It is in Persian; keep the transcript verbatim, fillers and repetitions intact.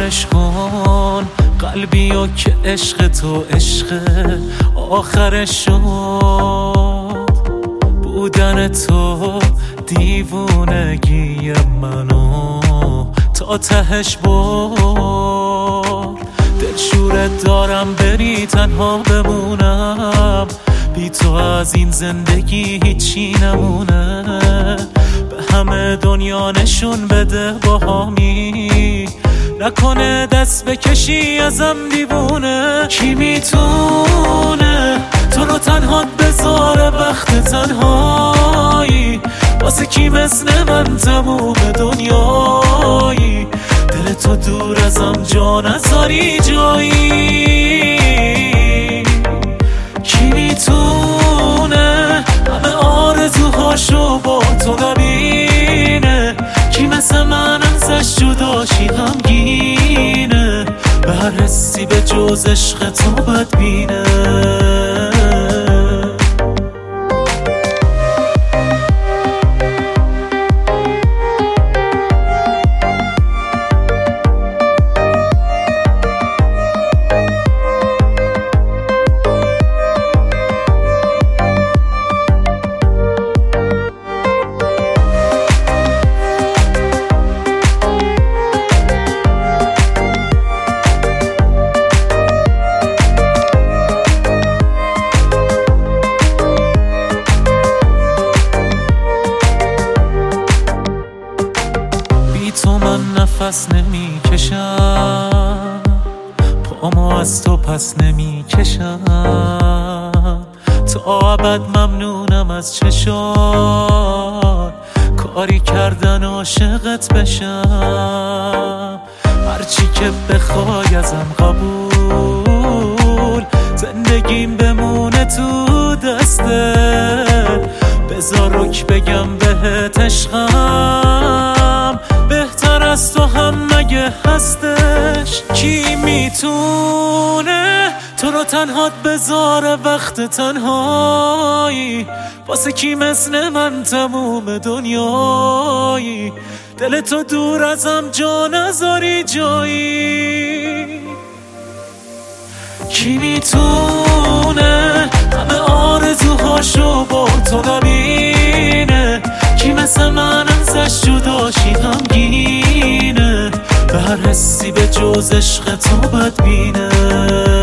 خاموشش کن قلبی و که عشق تو عشق آخرش شد. بودن تو دیوونگی منو تا تهش برد. دلشورت دارم بری تنها بمونم، بی تو از این زندگی هیچی نمونه. به همه دنیا نشون بده با همی، نکنه دست بکشی ازم دیوونه. کی میتونه تو رو تنها بذاره وقت تنهایی؟ واسه کی مثل من تموم دنیایی؟ دل تو دور ازم جا نذاری جایی. کی میتونه همه آرزوهاشو با تو نبینه؟ کی مثل من ازش جداشی غمگینه؟ به هر حسی به جز عشق تو بدبینه. تو من نفس نمی کشم، پامو از تو پس نمی کشم. تا ابد ممنونم از چشات، کاری کردن عاشقت بشم. هرچی که بخوای ازم قبول، زندگیم بمونه تو دستت. بذار رک بگم بهت عشقم، بهتر از تو هم مگه هستش؟ کی میتونه تو رو تنهات بذاره وقت تنهایی؟ واسه کی مثل من تموم دنیایی؟ دل تو دور ازم جا نذاری جایی. کی میتونه همه آرزوهاشو با تو نبینه؟ کی مثل من ازش جداشی غمگینه؟ به هر حسی به جز عشق تو بدبینه.